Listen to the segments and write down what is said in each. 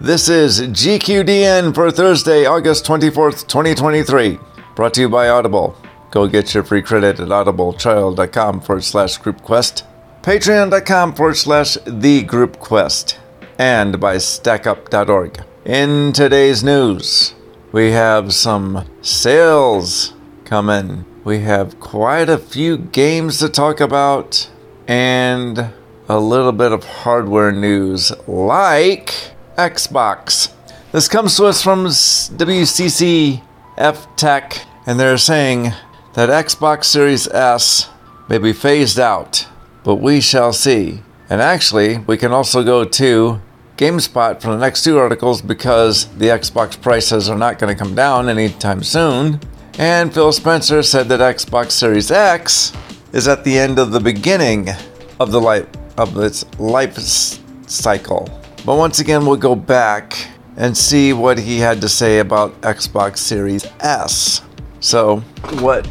This is GQDN for Thursday, August 24th, 2023. Brought to you by Audible. Go get your free credit at audibletrial.com/groupquest, patreon.com/thegroupquest, and by stackup.org. In today's news, we have some sales coming. We have quite a few games to talk about, and a little bit of hardware news, like Xbox. This comes to us from WCCF Tech, and they're saying that Xbox Series S may be phased out, but we shall see. And actually, we can also go to GameSpot for the next two articles because the Xbox prices are not going to come down anytime soon. And Phil Spencer said that Xbox Series X is at the end of the beginning of its life cycle. But once again, we'll go back and see what he had to say about Xbox Series S. So, what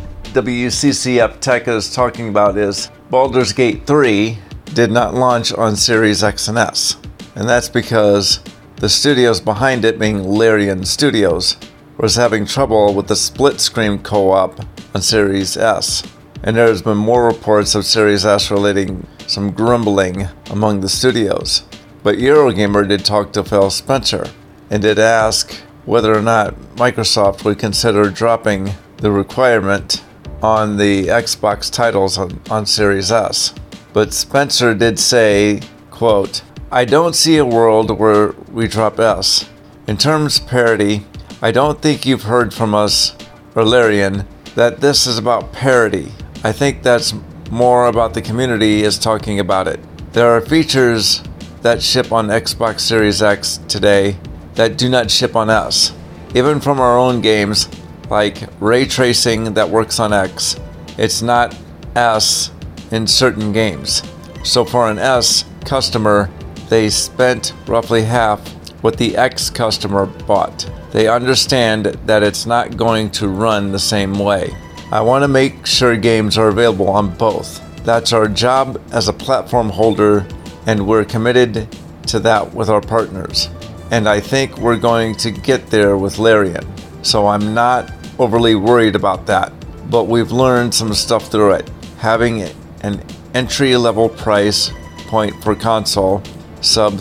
WCCF Tech is talking about is Baldur's Gate 3 did not launch on Series X and S. And that's because the studios behind it, being Larian Studios, was having trouble with the split-screen co-op on Series S. And there's been more reports of Series S relating some grumbling among the studios. But Eurogamer did talk to Phil Spencer and did ask whether or not Microsoft would consider dropping the requirement on the Xbox titles on Series S. But Spencer did say, quote, "I don't see a world where we drop S. In terms of parity, I don't think you've heard from us, or Larian, that this is about parity. I think that's more about the community is talking about it. There are features that ship on Xbox Series X today that do not ship on S. Even from our own games, like ray tracing that works on X, it's not S in certain games. So for an S customer, they spent roughly half what the X customer bought. They understand that it's not going to run the same way. I want to make sure games are available on both. That's our job as a platform holder, and we're committed to that with our partners. And I think we're going to get there with Larian. So I'm not overly worried about that. But we've learned some stuff through it. Having an entry-level price point for console, sub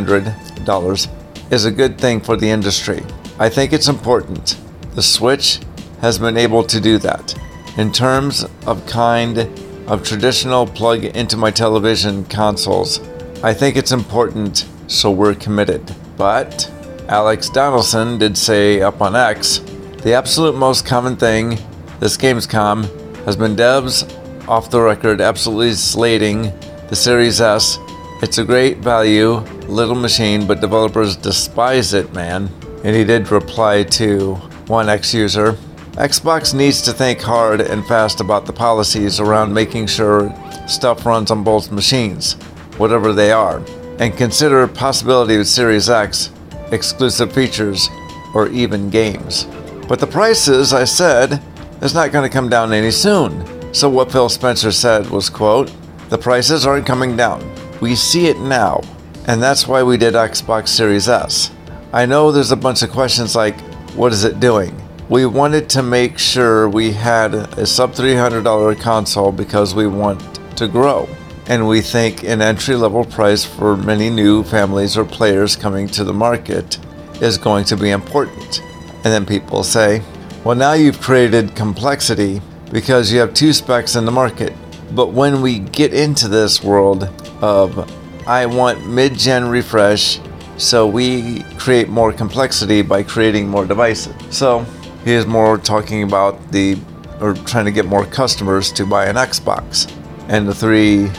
$300, is a good thing for the industry. I think it's important. The Switch has been able to do that. In terms of traditional plug into my television consoles, I think it's important, so we're committed. But Alex Donaldson did say up on X, the absolute most common thing this Gamescom has been devs off the record absolutely slating the Series S. It's a great value, little machine, but developers despise it, man. And he did reply to one X user, Xbox needs to think hard and fast about the policies around making sure stuff runs on both machines, whatever they are, and consider a possibility with Series X, exclusive features, or even games. But the prices, I said, is not going to come down any soon. So what Phil Spencer said was, quote, the prices aren't coming down. We see it now, and that's why we did Xbox Series S. I know there's a bunch of questions like, what is it doing? We wanted to make sure we had a sub $300 console because we want to grow. And we think an entry-level price for many new families or players coming to the market is going to be important. And then people say, well, now you've created complexity because you have two specs in the market. But when we get into this world of, I want mid-gen refresh, so we create more complexity by creating more devices. So he is more talking about trying to get more customers to buy an Xbox. And the $3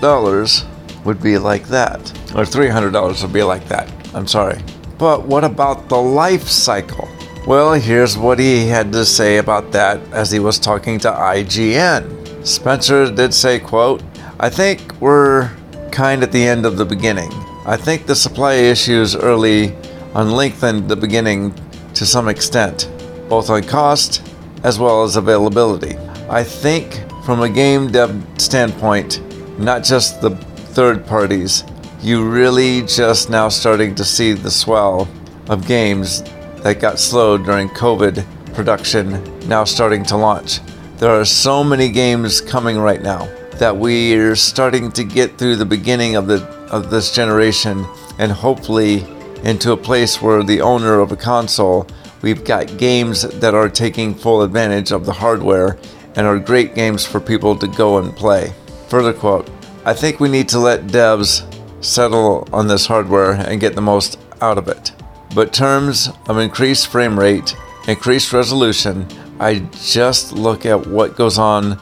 would be like that. Or $300 would be like that. I'm sorry. But what about the life cycle? Well, here's what he had to say about that as he was talking to IGN. Spencer did say, quote, I think we're kind at the end of the beginning. I think the supply issues early on lengthened the beginning to some extent, both on cost as well as availability. I think from a game dev standpoint, not just the third parties, you really just now starting to see the swell of games that got slowed during COVID production now starting to launch. There are so many games coming right now that we're starting to get through the beginning of this generation and hopefully into a place where the owner of a console, we've got games that are taking full advantage of the hardware and are great games for people to go and play. Further quote, I think we need to let devs settle on this hardware and get the most out of it. But terms of increased frame rate, increased resolution, I just look at what goes on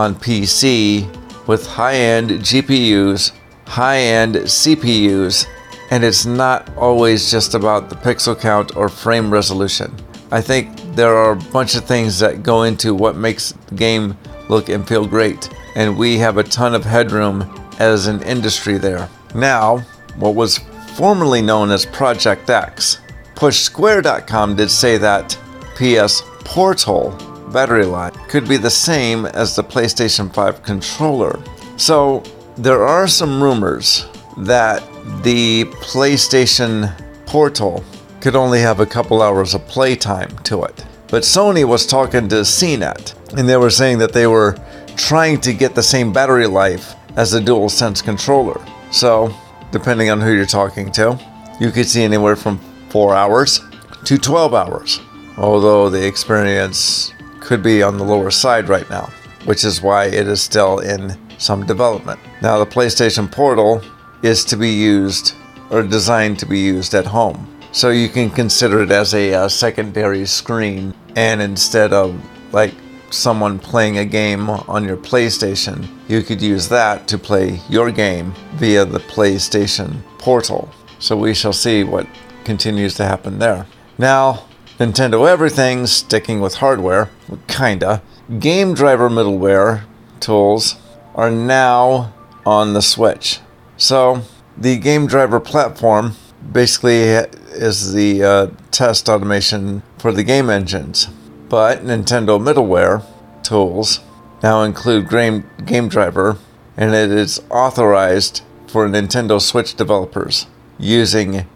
PC with high-end GPUs, high-end CPUs, and it's not always just about the pixel count or frame resolution. I think there are a bunch of things that go into what makes the game look and feel great, and we have a ton of headroom as an industry there. Now, what was formerly known as Project X, PushSquare.com did say that PS Portal battery life could be the same as the PlayStation 5 controller. So there are some rumors that the PlayStation Portal could only have a couple hours of playtime to it. But Sony was talking to CNET, and they were saying that they were trying to get the same battery life as the DualSense controller. So, depending on who you're talking to, you could see anywhere from 4 hours to 12 hours. Although the experience could be on the lower side right now, which is why it is still in some development. Now, the PlayStation Portal is to be used or designed to be used at home. So you can consider it as a secondary screen, and instead of like someone playing a game on your PlayStation, you could use that to play your game via the PlayStation Portal. So we shall see what continues to happen there. Now, Nintendo Everything, sticking with hardware, kinda. Game driver middleware tools are now on the Switch. So the game driver platform basically is the test automation for the game engines. But Nintendo middleware tools now include game driver, and it is authorized for Nintendo Switch developers using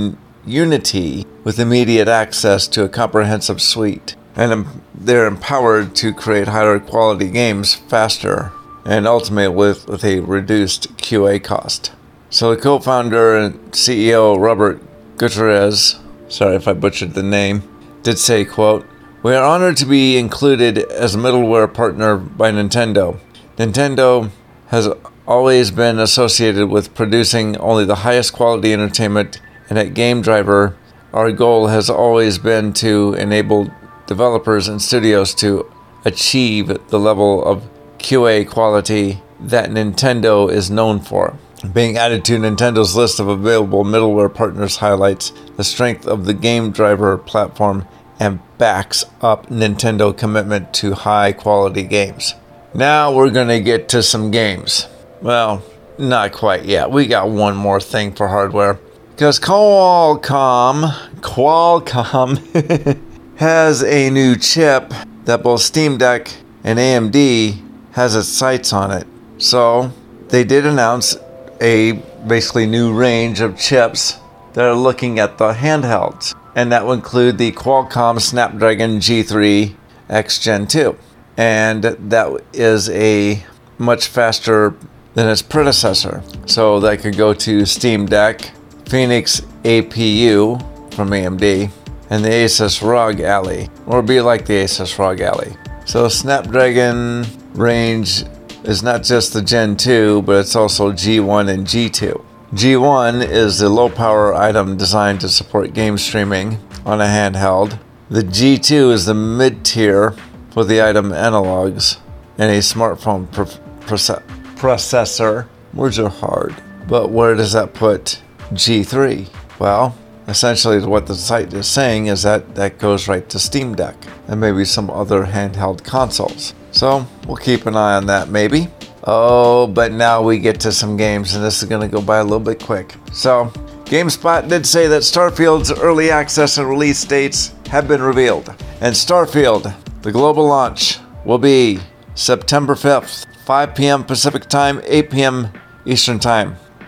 Unity with immediate access to a comprehensive suite. And they're empowered to create higher quality games faster and ultimately with a reduced QA cost. So the co-founder and CEO Robert Gutierrez, sorry if I butchered the name, did say, quote, "We are honored to be included as a middleware partner by Nintendo. Nintendo has always been associated with producing only the highest quality entertainment, and at Game Driver, our goal has always been to enable developers and studios to achieve the level of QA quality that Nintendo is known for. Being added to Nintendo's list of available middleware partners highlights the strength of the Game Driver platform and backs up Nintendo commitment to high quality games." Now we're going to get to some games. Well, not quite yet. We got one more thing for hardware. Because Qualcomm has a new chip that both Steam Deck and AMD has its sights on it. So they did announce a basically new range of chips that are looking at the handhelds. And that will include the Qualcomm Snapdragon G3 X Gen 2. And that is a much faster than its predecessor. So that could go to Steam Deck, Phoenix APU from AMD, and the Asus ROG Ally, or be like the Asus ROG Ally. So Snapdragon range is not just the Gen 2, but it's also G1 and G2. G1 is the low-power item designed to support game streaming on a handheld. The G2 is the mid-tier for the item analogs and a smartphone processor. Words are hard. But where does that put G3? Well, essentially what the site is saying is that that goes right to Steam Deck and maybe some other handheld consoles. So we'll keep an eye on that maybe. Oh, but now we get to some games, and this is going to go by a little bit quick. So GameSpot did say that Starfield's early access and release dates have been revealed. And Starfield, the global launch, will be September 5th, 5 p.m. Pacific Time, 8 p.m. Eastern Time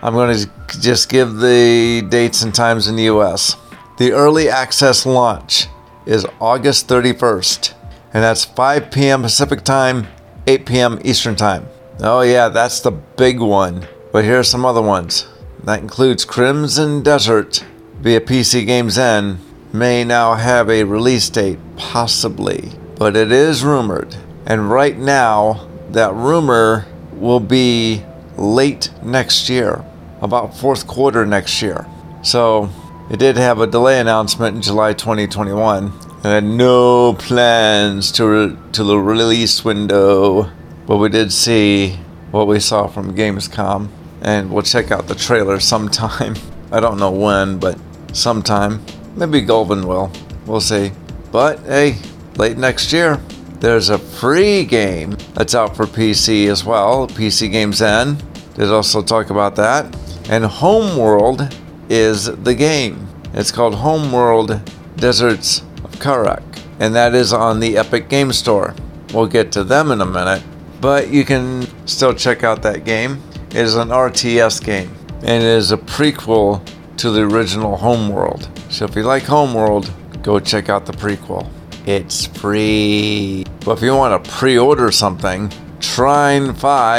I'm going to just give the dates and times in the US. The early access launch is August 31st, and that's 5 p.m. Pacific time, 8 p.m. Eastern time. Oh yeah, that's the big one. But here are some other ones. That includes Crimson Desert via PC Games N may now have a release date, possibly, but it is rumored. And right now, that rumor will be late next year, about fourth quarter next year. So it did have a delay announcement in July 2021 and had no plans to the release window, but we did see what we saw from Gamescom, and we'll check out the trailer sometime. I don't know when, but sometime. Maybe Golvin will. We'll see. But hey, late next year, there's a free game that's out for PC as well. PC Games N did also talk about that. And Homeworld is the game. It's called Homeworld Deserts of Karak, and that is on the Epic Game Store. We'll get to them in a minute, but you can still check out that game. It is an RTS game, and it is a prequel to the original Homeworld. So if you like Homeworld, go check out the prequel. It's free. But if you want to pre-order something, Trine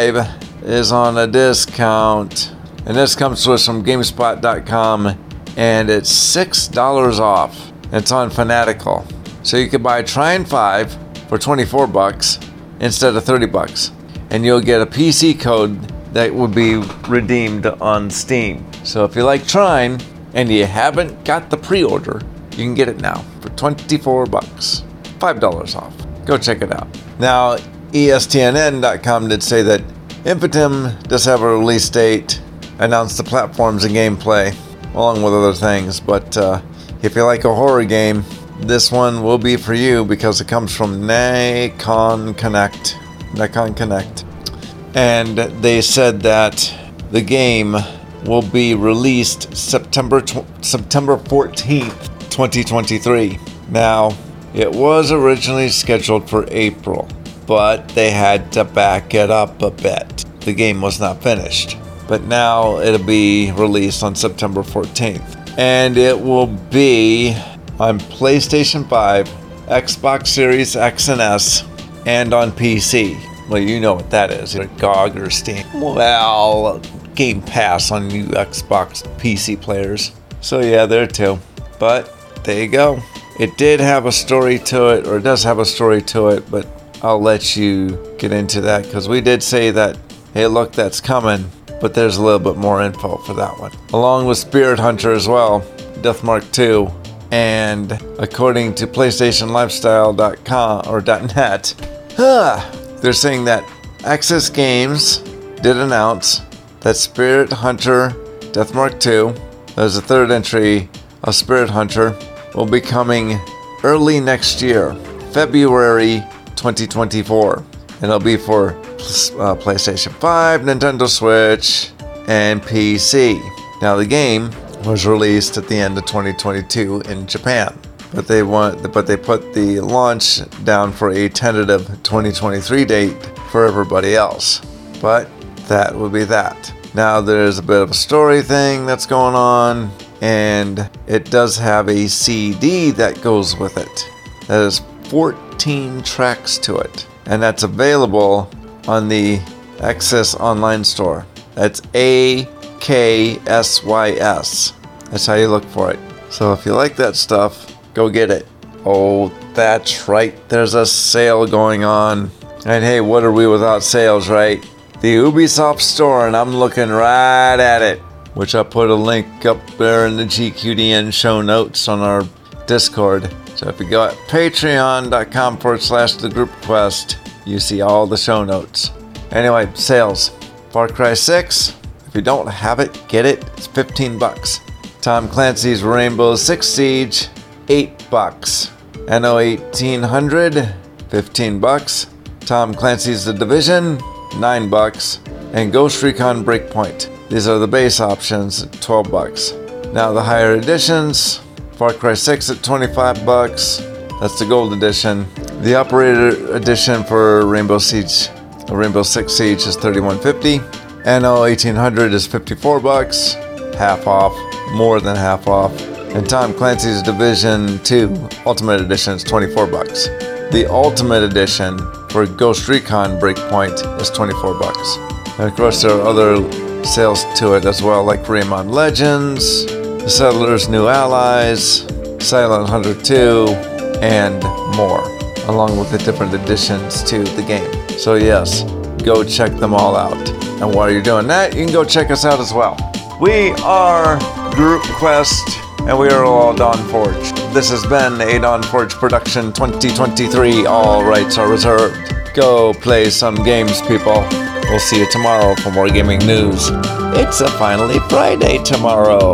5 is on a discount. And this comes to us from GameSpot.com, and it's $6 off. It's on Fanatical. So you could buy Trine 5 for $24 instead of $30. And you'll get a PC code that will be redeemed on Steam. So if you like Trine and you haven't got the pre-order, you can get it now for $24, $5 off. Go check it out. Now, ESTNN.com did say that Infamous does have a release date, announced the platforms and gameplay, along with other things. But if you like a horror game, this one will be for you because it comes from Nacon Connect. And they said that the game will be released September 14th, 2023. Now, it was originally scheduled for April, but they had to back it up a bit. The game was not finished. But now it'll be released on September 14th. And it will be on PlayStation 5, Xbox Series X and S, and on PC. Well, you know what that is, GOG or Steam. Well, Game Pass on you Xbox PC players. So yeah, there too. But there you go. It did have a story to it, or it does have a story to it, but I'll let you get into that because we did say that, hey, look, that's coming, but there's a little bit more info for that one. Along with Spirit Hunter as well, Deathmark 2, and according to PlayStationLifestyle.com or .net, they're saying that Access Games did announce that Spirit Hunter Deathmark 2, there's a third entry of Spirit Hunter, will be coming early next year, February 2024. And it'll be for PlayStation 5, Nintendo Switch, and PC. Now the game was released at the end of 2022 in Japan, but they put the launch down for a tentative 2023 date for everybody else. But that will be that. Now there's a bit of a story thing that's going on, and it does have a CD that goes with it. That is 14 tracks to it, and that's available on the Access Online Store. That's AKSYS. That's how you look for it. So if you like that stuff, go get it. Oh, that's right. There's a sale going on. And hey, what are we without sales, right? The Ubisoft Store, and I'm looking right at it, which I put a link up there in the GQDN show notes on our Discord. So if you go at patreon.com/the group quest, you see all the show notes. Anyway, sales. Far Cry 6, if you don't have it, get it. It's $15. Tom Clancy's Rainbow Six Siege, $8. NO 1800, $15. Tom Clancy's The Division, $9. And Ghost Recon Breakpoint. These are the base options at $12. Now the higher editions, Far Cry 6 at $25. That's the gold edition. The operator edition for Rainbow Six Siege is $31.50. Anno 1800 is $54, half off, more than half off. And Tom Clancy's Division 2 Ultimate Edition is $24. The Ultimate Edition for Ghost Recon Breakpoint is $24. And of course there are other sales to it as well, like Rayman Legends, The Settlers' New Allies, Silent Hunter 2, and more, along with the different additions to the game. So yes, go check them all out. And while you're doing that, you can go check us out as well. We are Group Quest, and we are all Dawn Forge. This has been a Dawn Forge production 2023. All rights are reserved. Go play some games, people. We'll see you tomorrow for more gaming news. It's a finally Friday tomorrow.